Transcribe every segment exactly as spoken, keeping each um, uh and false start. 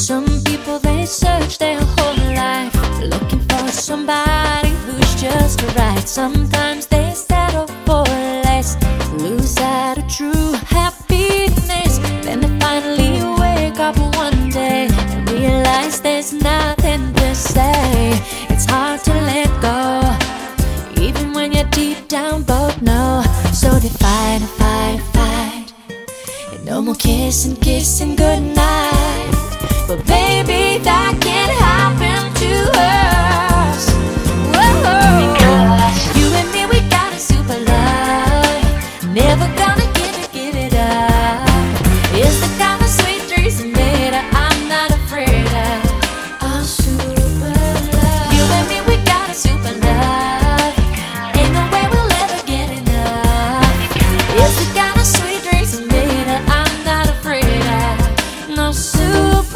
Some people, they search their whole life looking for somebody who's just right. Sometimes they settle for less, lose sight of true happiness. Then they finally wake up one day and realize there's nothing to say. It's hard to let go, even when you're deep down both know. So they fight and fight and fight, and no more kissing, kissing goodnight. But baby, that can't happen to us. Whoa. Because you and me, we got a super love. Never gonna give it, give it up. It's the kind of sweet dreams made of, I'm not afraid of. Our super love. You and me, we got a super love. Ain't no way we'll ever get enough. It's the kind of sweet dreams made of, I'm not afraid of. No super.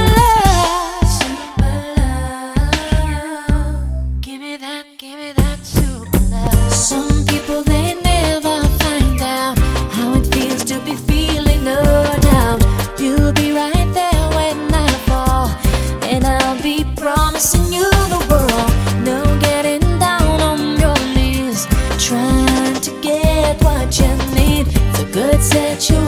Some people, they never find out how it feels to be feeling no doubt. You'll be right there when I fall, and I'll be promising you the world. No getting down on your knees, trying to get what you need. It's a good situation.